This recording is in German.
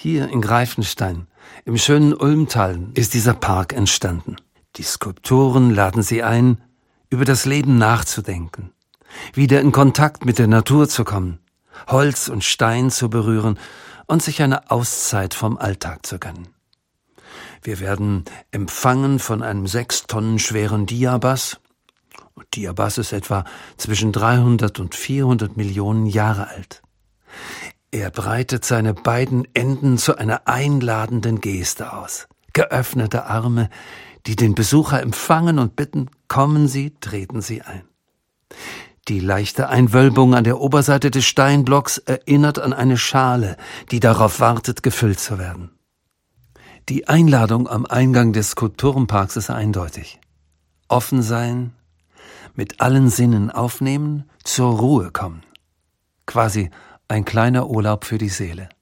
Hier in Greifenstein, im schönen Ulmtal, ist dieser Park entstanden. Die Skulpturen laden Sie ein, über das Leben nachzudenken, wieder in Kontakt mit der Natur zu kommen, Holz und Stein zu berühren und sich eine Auszeit vom Alltag zu gönnen. Wir werden empfangen von einem 6 Tonnen schweren Diabass. Und Diabass ist etwa zwischen 300 und 400 Millionen Jahre alt. Er breitet seine beiden Enden zu einer einladenden Geste aus. Geöffnete Arme, die den Besucher empfangen und bitten, kommen Sie, treten Sie ein. Die leichte Einwölbung an der Oberseite des Steinblocks erinnert an eine Schale, die darauf wartet, gefüllt zu werden. Die Einladung am Eingang des Skulpturenparks ist eindeutig. Offen sein, mit allen Sinnen aufnehmen, zur Ruhe kommen. Quasi ein kleiner Urlaub für die Seele.